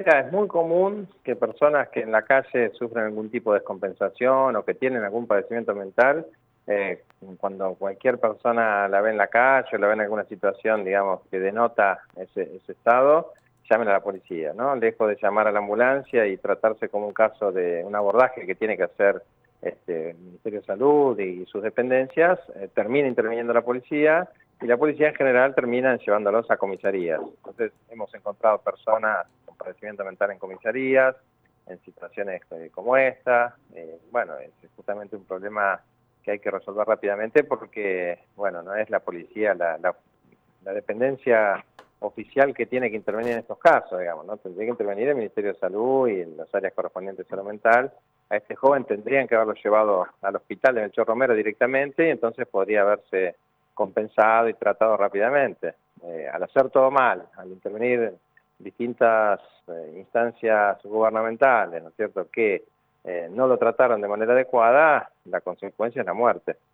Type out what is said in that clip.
Mira, es muy común que personas que en la calle sufren algún tipo de descompensación o que tienen algún padecimiento mental, cuando cualquier persona la ve en la calle o la ve en alguna situación, digamos, que denota ese estado, llamen a la policía, ¿no? Lejos de llamar a la ambulancia y tratarse como un caso de un abordaje que tiene que hacer el Ministerio de Salud y sus dependencias, termina interviniendo la policía y la policía en general termina llevándolos a comisarías. Entonces hemos encontrado personas con padecimiento mental en comisarías, en situaciones como esta. Bueno, es justamente un problema que hay que resolver rápidamente porque, bueno, no es la policía la dependencia oficial que tiene que intervenir en estos casos, digamos, ¿no? Tendría que intervenir el Ministerio de Salud y en las áreas correspondientes de salud mental. A este joven tendrían que haberlo llevado al hospital de Melchor Romero directamente y entonces podría haberse compensado y tratado rápidamente. Al hacer todo mal, al intervenir distintas instancias gubernamentales, ¿no es cierto?, que no lo trataron de manera adecuada, la consecuencia es la muerte.